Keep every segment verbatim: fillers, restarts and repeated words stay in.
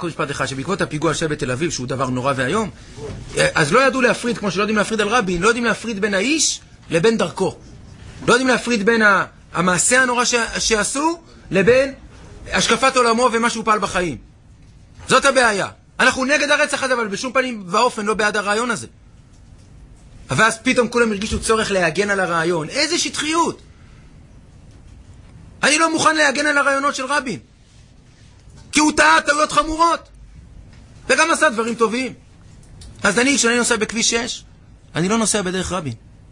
רק משפט אחד, שבעקבות הפיגוע שהיה בתל אביב, שהוא דבר נורא והיום, אז לא ידעו להפריד, כמו שלא יודעים להפריד על רבין, לא יודעים להפריד בין האיש לבין דרכו. לא יודעים להפריד בין המעשה הנורא ש... שעשו לבין השקפת עולמו ומה שהוא פעל בחיים. זאת הבעיה. אנחנו נגד הרצח הזה, אבל בשום פנים ואופן לא בעד הרעיון הזה. ואז פתאום כולם הרגישו צורך להגן על הרעיון. איזה שטחיות! אני לא מוכן להגן על הרעיונות של רבין. כי הוא טעה טעויות חמורות. וגם עשה דברים טובים. אז אני, כשאני נוסע בכביש שש, אני לא נוסע בדרך רבין.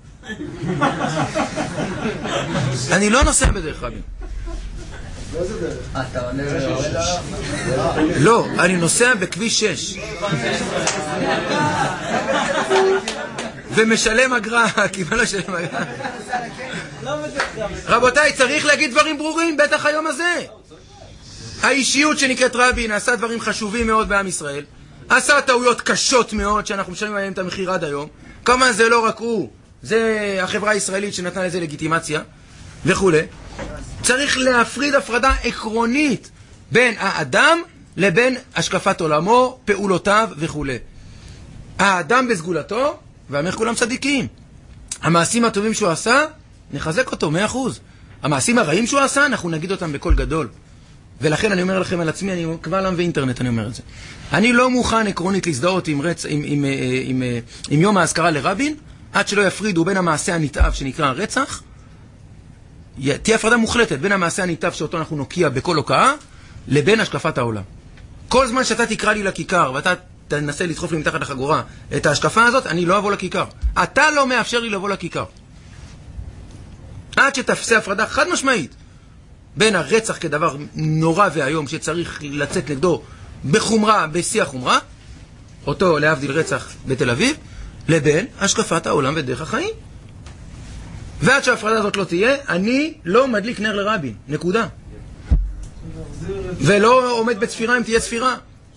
אני לא נוסע בדרך רבין. אתה עונה ויורד עליו? לא, אני נוסע בכביש שש. ומשלם אגרה, כי מה לא משלם אגרה? רבותיי, צריך להגיד דברים ברורים, בטח היום הזה. האישיות שנקראת רבין עשה דברים חשובים מאוד בעם ישראל, עשה טעויות קשות מאוד שאנחנו משלמים עליהם את המחיר עד היום. כמה זה לא רק הוא, זה החברה הישראלית שנתנה לזה לגיטימציה וכו'. צריך להפריד הפרדה עקרונית בין האדם לבין השקפת עולמו, פעולותיו וכו'. האדם בסגולתו, ואמר כולם צדיקים. המעשים הטובים שהוא עשה, נחזק אותו מאה אחוז. המעשים הרעים שהוא עשה, אנחנו נגיד אותם בקול גדול. ולכן אני אומר לכם על עצמי, אני קבל עם ואינטרנט, אני אומר את זה. אני לא מוכן עקרונית להזדהות עם, רצ... עם, עם, עם, עם, עם יום ההזכרה לרבין, עד שלא יפרידו בין המעשה הנתעב שנקרא הרצח, תהיה הפרדה מוחלטת בין המעשה הנתעב שאותו אנחנו נוקיע בכל הוקעה, לבין השקפת העולם. כל זמן שאתה תקרא לי לכיכר, ואתה תנסה לדחוף לי מתחת לחגורה את ההשקפה הזאת, אני לא אבוא לכיכר. אתה לא מאפשר לי לבוא לכיכר. עד שתפסה הפרדה חד משמעית, בין הרצח כדבר נורא והיום שצריך לצאת נגדו בחומרה, בשיא החומרה, אותו להבדיל רצח בתל אביב, לבין השקפת העולם ודרך החיים. ועד שההפרדה הזאת לא תהיה, אני לא מדליק נר לרבין, נקודה. ולא עומד בצפירה אם תהיה צפירה.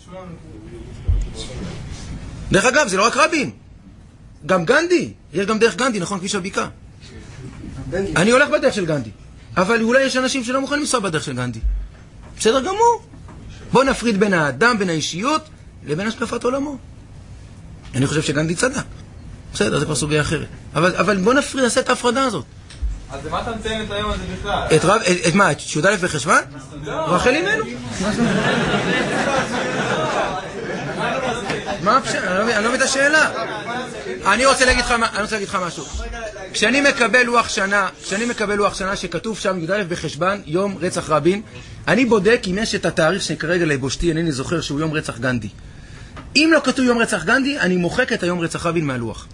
דרך אגב, זה לא רק רבין, גם גנדי, יש גם דרך גנדי, נכון, כביש הבקעה. אני הולך בדרך של גנדי, אבל אולי יש אנשים שלא מוכנים לנסוע בדרך של גנדי. בסדר גמור. בוא נפריד בין האדם, בין האישיות, לבין השקפת עולמו. אני חושב שגנדי צדק. בסדר, זה כבר סוגיה אחרת. אבל, אבל בוא נפריד, נעשה את ההפרדה הזאת. אז למה אתה מציין את היום הזה בכלל? את רב, את, את מה? את י"א בחשוון? רחל אימנו. מה הפשע? אני לא מבין את השאלה. אני רוצה להגיד לך, אני רוצה להגיד לך משהו. כשאני מקבל לוח שנה, כשאני מקבל לוח שנה שכתוב שם י"א בחשוון, יום רצח רבין, אני בודק אם יש את התאריך שכרגע לבושתי, אינני זוכר שהוא יום רצח גנדי. אם לא כתוב יום רצח גנדי, אני מוחק את היום רצח רבין מהלוח.